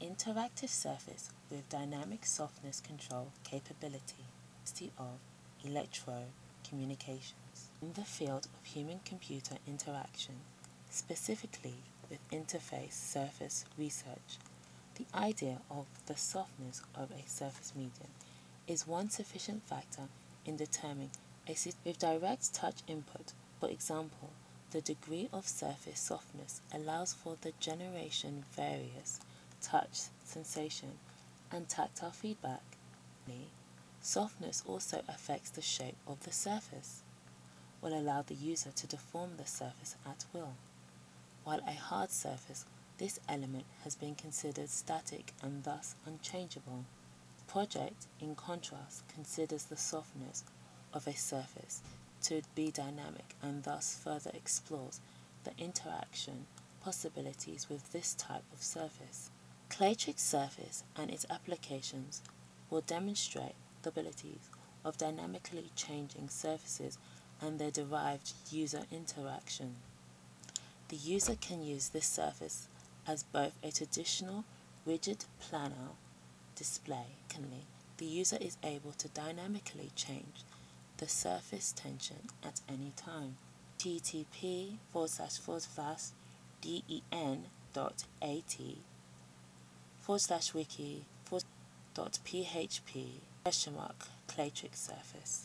interactive surface with dynamic softness control capability of electro-communications. In the field of human-computer interaction, specifically with interface surface research, the idea of the softness of a surface medium is one sufficient factor in determining a system with direct touch input. For example, the degree of surface softness allows for the generation of various touch, sensation, and tactile feedback. Softness also affects the shape of the surface, will allow the user to deform the surface at will. While a hard surface, this element has been considered static and thus unchangeable. The project, in contrast, considers the softness of a surface to be dynamic and thus further explores the interaction possibilities with this type of surface. Claytrix surface and its applications will demonstrate the abilities of dynamically changing surfaces and their derived user interaction. The user can use this surface as both a traditional rigid planar display. Secondly, the user is able to dynamically change the surface tension at any time. http://den.at/wiki/php Claytrix surface.